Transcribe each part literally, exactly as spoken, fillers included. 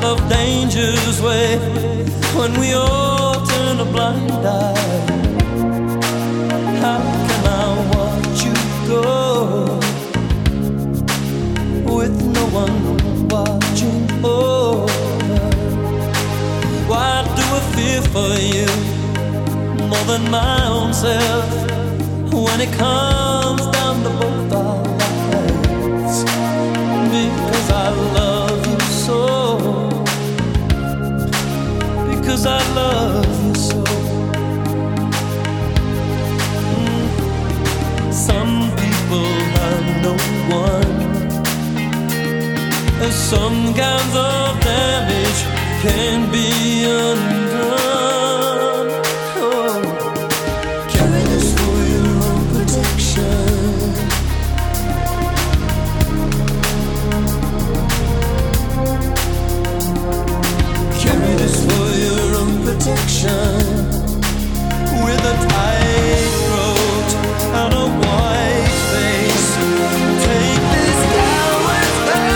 of danger's way when we all turn a blind eye. How can I watch you go with no one watching over? Why do I fear for you more than my own self when it comes down to both our lives? Because I love you so, because I love you so. Mm. Some people have no one, and some kinds of damage can be undone. Oh. Carry this for your own protection. Carry this for your own protection. With a tight throat and a white face, take this down with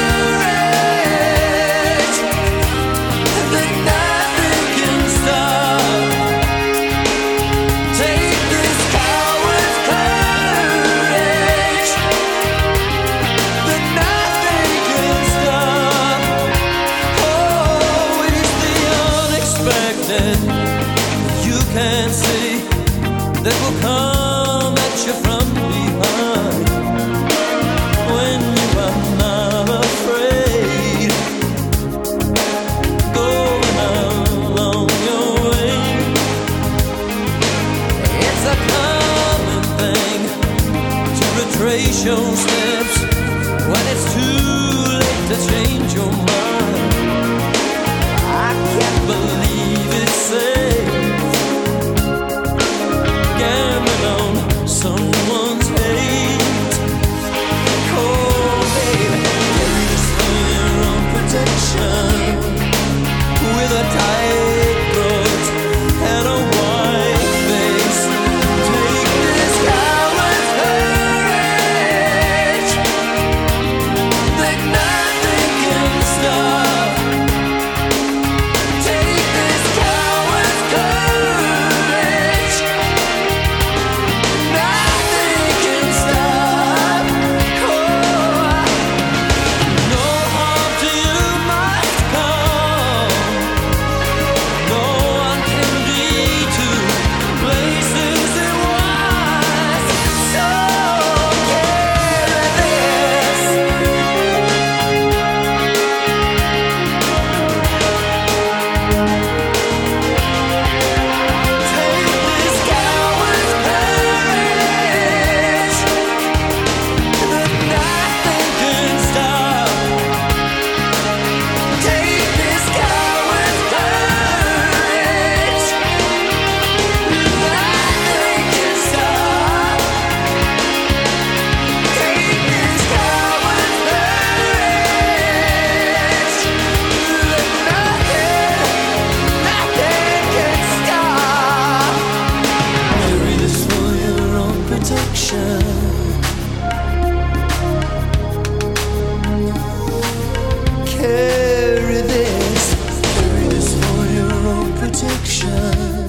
courage that nothing can stop. Take this coward's courage that nothing can stop. Oh, it's the unexpected you can't see that will come at you from behind when you are not afraid, going along your way. It's a common thing to retrace your steps when it's too late to change your mind. I can't believe it's safe gambling on someone's hate. Oh, baby, carry this for your own protection. With a tight throat and a white face, take this coward's courage that nothing can stop. Take this coward's courage, nothing can stop. Oh, no harm to you must come. No one can lead to places it was. So carry this. Take this coward's courage that nothing can stop. Take this coward's courage, nothing can stop. Take this coward's courage, nothing, nothing can stop. Carry this for your own protection. Carry this, carry this for your own protection.